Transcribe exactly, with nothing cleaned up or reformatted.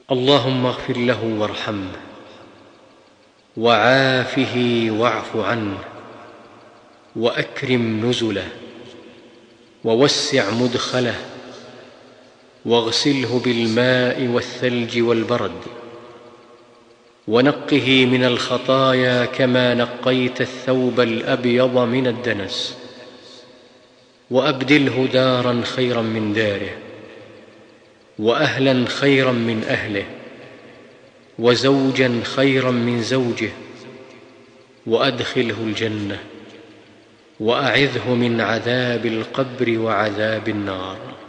اللهم اغفر له وارحمه وعافه واعف عنه وأكرم نزله ووسع مدخله واغسله بالماء والثلج والبرد ونقه من الخطايا كما نقيت الثوب الأبيض من الدنس، وأبدله دارا خيرا من داره وأهلا خيرا من أهله وزوجا خيرا من زوجه، وأدخله الجنة وأعذه من عذاب القبر وعذاب النار.